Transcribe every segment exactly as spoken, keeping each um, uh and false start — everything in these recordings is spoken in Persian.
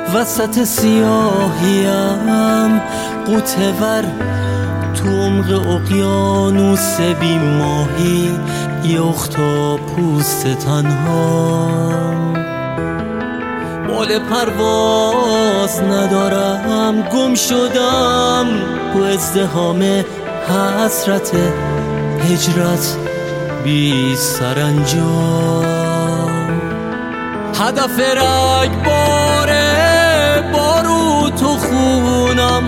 وسط سیاهیم غوطه ور تو عمق اقیانوس بی ماهی، یه اختاپوس تنها. بال پرواز ندارم، گم شدم تو ازدحام حسرت هجرت بی سرانجام. هدف رگباره بارو تو خونم،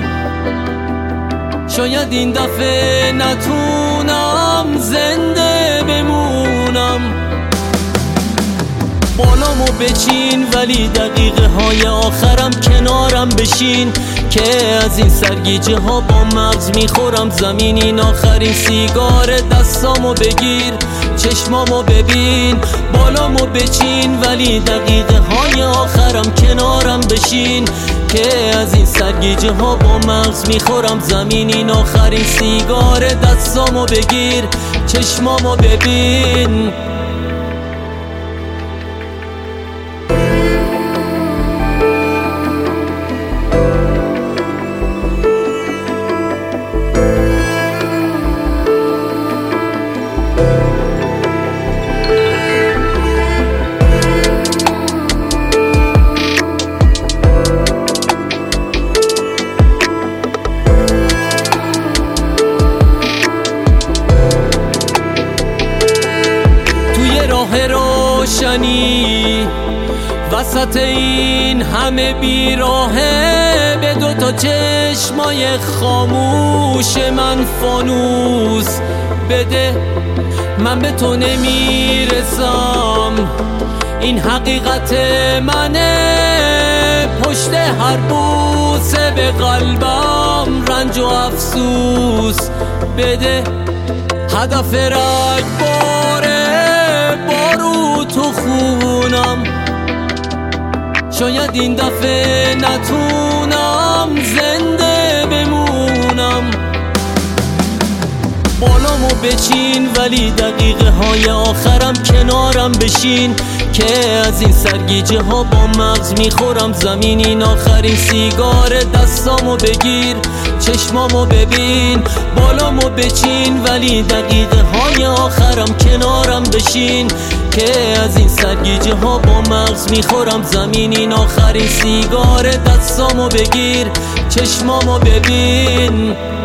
شاید این دفعه نتونم زنده بمونم. بالامو بچین ولی دقیقه های آخرم کنارم بشین، که از این سرگیجه ها با مغز میخورم زمین. این آخرین سیگار دستامو بگیر، چشمامو ببین. بالامو بچین ولی دقیقه های آخرم کنارم بشین، که از این سرگیجه ها با مغز میخورم زمین. این آخرین سیگار دستامو بگیر، چشمامو ببین. روشنی وسط این همه بیراهه، به دوتا چشمای خاموش من فانوس بده. من به تو نمیرسم، این حقیقت منه. پشت هر بوسه به قلبم رنج و افسوس بده. هدف رگباره بارو تو خونم، شاید این دفعه نتونم زنده بمونم. بالامو بچین ولی دقیقه های آخرم کنارم بشین، که از این سرگیجه ها با مغز میخورم زمین. این آخرین سیگار دستامو بگیر، چشمامو ببین. بالامو بچین ولی دقیقه های آخرم کنارم بشین، که از این سرگیجه ها با مغز میخورم زمین. این آخرین سیگار دستامو بگیر، چشمامو ببین.